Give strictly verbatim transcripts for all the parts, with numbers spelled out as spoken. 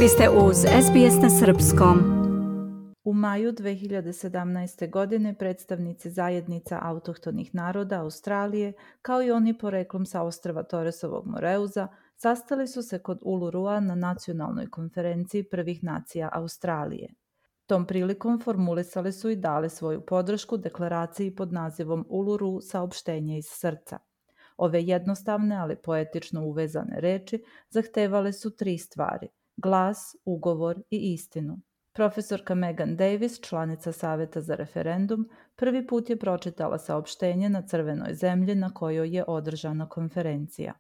Vi ste uz S B S na srpskom. U maju dve hiljade sedamnaeste. godine predstavnici zajednica autohtonih naroda Australije, kao i oni poreklom sa ostrva Torresovog Moreuza, sastali su se kod Ulurua na nacionalnoj konferenciji prvih nacija Australije. Tom prilikom formulisali su i dali svoju podršku deklaraciji pod nazivom Uluru saopštenje iz srca. Ove jednostavne, ali poetično uvezane reči zahtevale su tri stvari: glas, ugovor i istinu. Profesorka Megan Davis, članica Saveta za referendum, prvi put je pročitala saopštenje na crvenoj zemlji na kojoj je održana konferencija.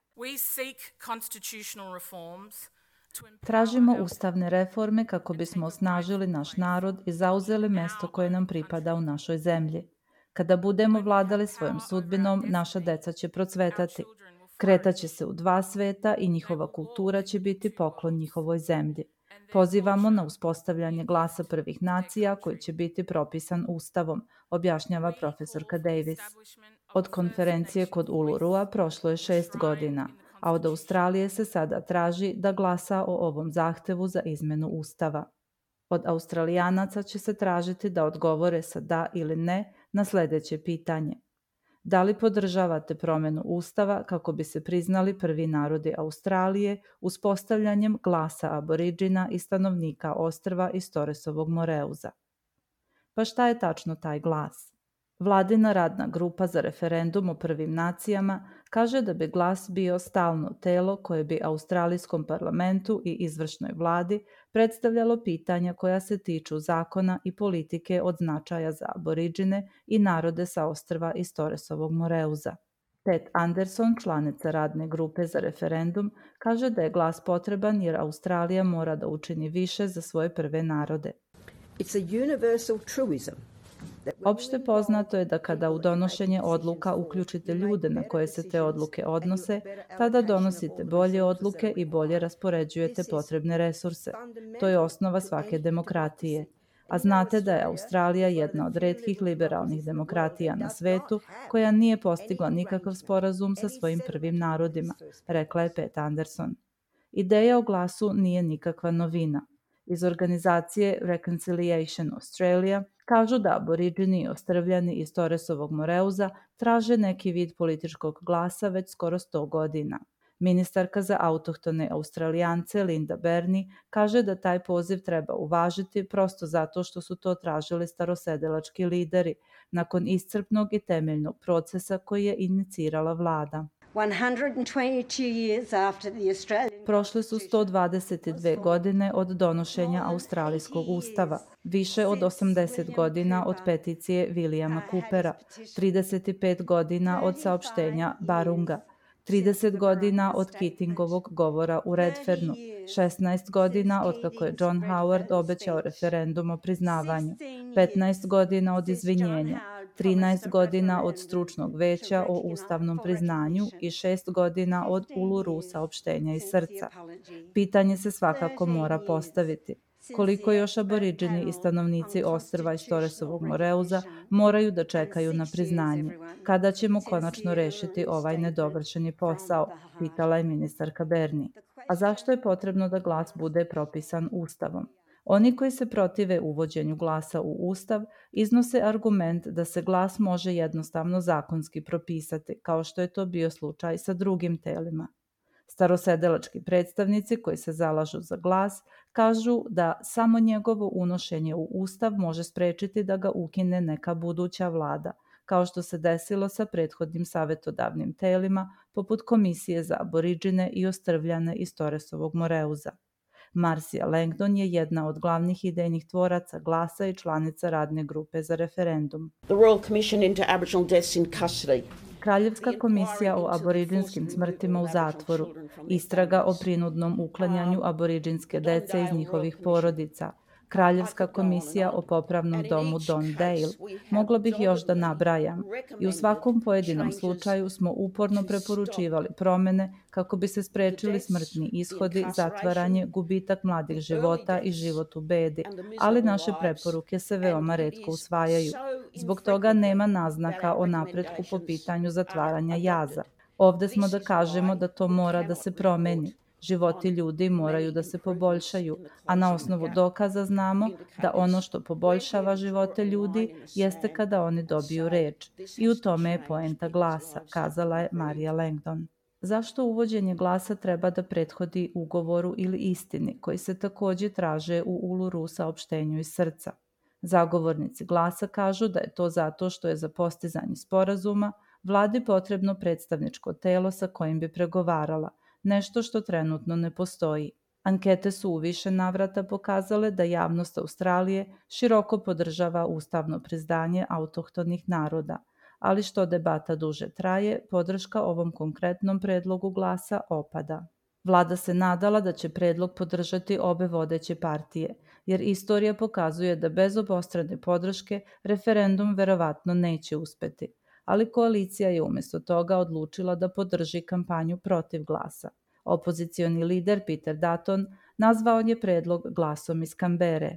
Tražimo ustavne reforme kako bismo osnažili naš narod i zauzeli mesto koje nam pripada u našoj zemlji. Kada budemo vladali svojom sudbinom, naša deca će procvetati. Kretaće se u dva sveta i njihova kultura će biti poklon njihovoj zemlji. Pozivamo na uspostavljanje glasa prvih nacija koji će biti propisan ustavom, objašnjava profesorka Davis. Od konferencije kod Ulurua prošlo je šest godina, a od Australije se sada traži da glasa o ovom zahtevu za izmenu ustava. Od Australijanaca će se tražiti da odgovore sa da ili ne na sljedeće pitanje: da li podržavate promjenu ustava kako bi se priznali prvi narodi Australije uspostavljanjem glasa aboriđina i stanovnika ostrva iz Torresovog Moreuza? Pa šta je tačno taj glas? Vladina radna grupa za referendum o prvim nacijama kaže da bi glas bio stalno telo koje bi australijskom parlamentu i izvršnoj vladi predstavljalo pitanja koja se tiču zakona i politike od značaja za aboriđine i narode sa ostrva iz Torresovog Moreuza. Pat Anderson, članica radne grupe za referendum, kaže da je glas potreban jer Australija mora da učini više za svoje prve narode. It's a universal truism. Opšte poznato je da kada u donošenje odluka uključite ljude na koje se te odluke odnose, tada donosite bolje odluke i bolje raspoređujete potrebne resurse. To je osnova svake demokratije. A znate da je Australija jedna od retkih liberalnih demokratija na svetu koja nije postigla nikakav sporazum sa svojim prvim narodima, rekla je Pat Anderson. Ideja o glasu nije nikakva novina. Iz organizacije Reconciliation Australia kažu da aboriđini i ostrvljani iz Torresovog Moreuza traže neki vid političkog glasa već skoro sto godina. Ministarka za autohtone Australijance Linda Burney kaže da taj poziv treba uvažiti prosto zato što su to tražili starosedelački lideri nakon iscrpnog i temeljnog procesa koji je inicirala vlada. Prošle su sto dvadeset dve godine od donošenja Australijskog ustava, više od osamdeset godina od peticije Williama Coopera, trideset pet godina od saopštenja Barunga, trideset godina od Keatingovog govora u Redfernu, šesnaest godina od kako je John Howard obećao referendum o priznavanju, petnaest godina od izvinjenja, trinaest godina od stručnog veća o ustavnom priznanju i šest godina od Uluru saopštenja iz srca. Pitanje se svakako mora postaviti: koliko još aboriđini i stanovnici ostrva iz Torresovog Moreuza moraju da čekaju na priznanje? Kada ćemo konačno rešiti ovaj nedovršeni posao? Pitala je ministarka Burney. A zašto je potrebno da glas bude propisan ustavom? Oni koji se protive uvođenju glasa u ustav iznose argument da se glas može jednostavno zakonski propisati, kao što je to bio slučaj sa drugim telima. Starosedelački predstavnici koji se zalažu za glas kažu da samo njegovo unošenje u ustav može sprečiti da ga ukine neka buduća vlada, kao što se desilo sa prethodnim savetodavnim telima poput Komisije za aboriđine i ostrvljane iz Torresovog Moreuza. Marcia Langdon je jedna od glavnih idejnih tvoraca glasa i članica radne grupe za referendum. The Royal Commission into Aboriginal Deaths in Custody. Kraljevska komisija o aboriđinskim smrtima u zatvoru, istraga o prinudnom uklanjanju aboriđinske dece iz njihovih porodica, Kraljevska komisija o popravnom domu Don Dale, mogla bih još da nabrajam. I u svakom pojedinom slučaju smo uporno preporučivali promene kako bi se sprečili smrtni ishodi, zatvaranje, gubitak mladih života i život u bedi, ali naše preporuke se veoma retko usvajaju. Zbog toga nema naznaka o napretku po pitanju zatvaranja jaza. Ovde smo da kažemo da to mora da se promeni. Životi ljudi moraju da se poboljšaju, a na osnovu dokaza znamo da ono što poboljšava živote ljudi jeste kada oni dobiju reč. I u tome je poenta glasa, kazala je Marija Langdon. Zašto uvođenje glasa treba da prethodi ugovoru ili istini, koji se također traže u Uluru saopštenju iz srca? Zagovornici glasa kažu da je to zato što je za postizanje sporazuma vladi potrebno predstavničko telo sa kojim bi pregovarala, nešto što trenutno ne postoji. Ankete su u više navrata pokazale da javnost Australije široko podržava ustavno priznanje autohtonih naroda, ali što debata duže traje, podrška ovom konkretnom predlogu glasa opada. Vlada se nadala da će predlog podržati obe vodeće partije, jer istorija pokazuje da bez obostrane podrške referendum verovatno neće uspeti, ali koalicija je umjesto toga odlučila da podrži kampanju protiv glasa. Opozicioni lider Peter Dutton nazvao je predlog glasom iz Kambere.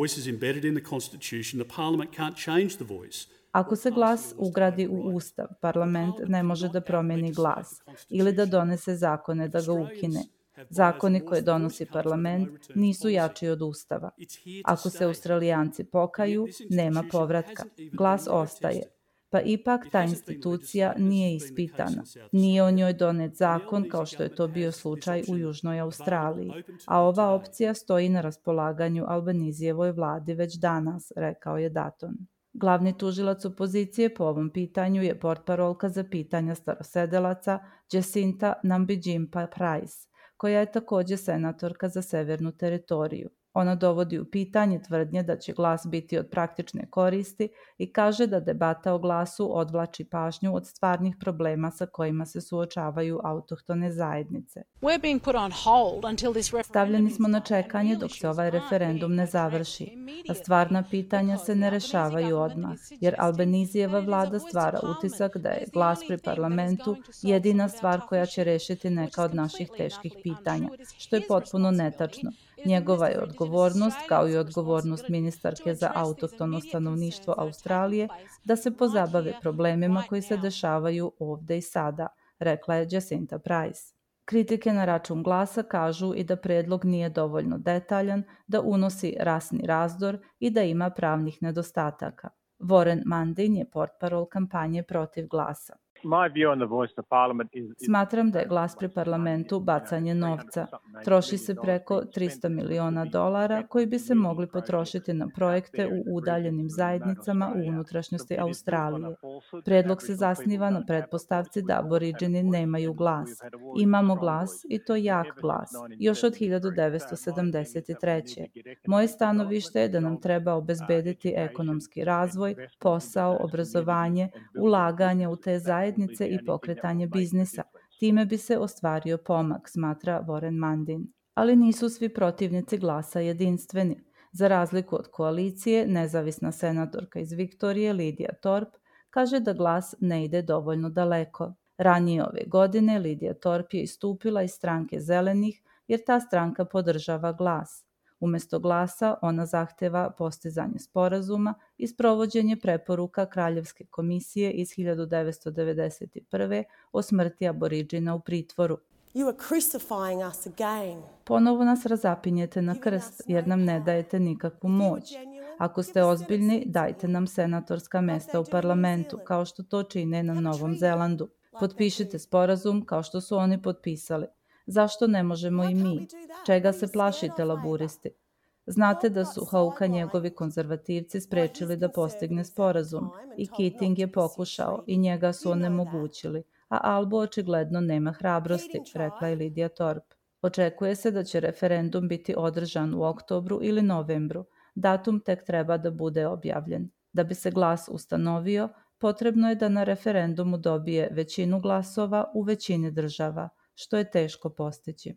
Ako se glas ugradi u Ustav, parlament ne može da promeni glas ili da donese zakone da ga ukine. Zakoni koje donosi parlament nisu jači od Ustava. Ako se Australijanci pokaju, nema povratka. Glas ostaje. Pa ipak ta institucija nije ispitana. Nije o njoj donet zakon kao što je to bio slučaj u Južnoj Australiji, a ova opcija stoji na raspolaganju Albanizijevoj vladi već danas, rekao je Dutton. Glavni tužilac opozicije po ovom pitanju je portparolka za pitanja starosedelaca Jacinta Nampijinpa-Price, koja je također senatorka za severnu teritoriju. Ona dovodi u pitanje tvrdnje da će glas biti od praktične koristi i kaže da debata o glasu odvlači pažnju od stvarnih problema sa kojima se suočavaju autohtone zajednice. Stavljeni smo na čekanje dok se ovaj referendum ne završi, a stvarna pitanja se ne rešavaju odmah, jer Albanizijeva vlada stvara utisak da je glas pri parlamentu jedina stvar koja će rešiti neka od naših teških pitanja, što je potpuno netačno. Njegova je odgovornost, kao i odgovornost ministarke za autohtono stanovništvo Australije, da se pozabave problemima koji se dešavaju ovde i sada, rekla je Jacinta Price. Kritike na račun glasa kažu i da predlog nije dovoljno detaljan, da unosi rasni razdor i da ima pravnih nedostataka. Warren Mundine je portparol kampanje protiv glasa. Smatram da je glas pri parlamentu bacanje novca. Troši se preko tristo miliona dolara koji bi se mogli potrošiti na projekte u udaljenim zajednicama u unutrašnjosti Australije. Predlog se zasniva na pretpostavci da aboriđini nemaju glas. Imamo glas i to jak glas, još od hiljadu devetsto sedamdeset treće. Moje stanovište je da nam treba obezbediti ekonomski razvoj, posao, obrazovanje, ulaganje u te zajednice i pokretanje biznisa. Time bi se ostvario pomak, smatra Warren Mundine. Ali nisu svi protivnici glasa jedinstveni. Za razliku od koalicije, nezavisna senatorka iz Viktorije Lydia Thorpe kaže da glas ne ide dovoljno daleko. Ranije ove godine Lydia Thorpe je istupila iz stranke Zelenih jer ta stranka podržava glas. Umjesto glasa, ona zahteva postizanje sporazuma i sprovođenje preporuka Kraljevske komisije iz hiljadu devetsto devedeset prve. o smrti aboriđina u pritvoru. You are crucifying us again. Ponovo nas razapinjete na krst jer nam ne dajete nikakvu moć. Ako ste ozbiljni, dajte nam senatorska mesta u parlamentu, kao što to čine na Novom Zelandu. Potpišite sporazum kao što su oni potpisali. Zašto ne možemo i mi? Čega se plašite, laburisti? Znate da su Hawke njegovi konzervativci sprečili da postigne sporazum i Keating je pokušao i njega su onemogućili, a Albo očigledno nema hrabrosti, rekla je Lydia Thorpe. Očekuje se da će referendum biti održan u oktobru ili novembru. Datum tek treba da bude objavljen. Da bi se glas ustanovio, potrebno je da na referendumu dobije većinu glasova u većini država, što je teško postići.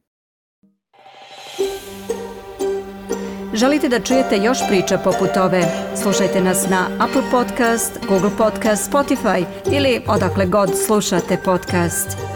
Želite da čujete još priča poput ove? Slušajte nas na Apple Podcast, Google Podcast, Spotify ili odakle god slušate podcast.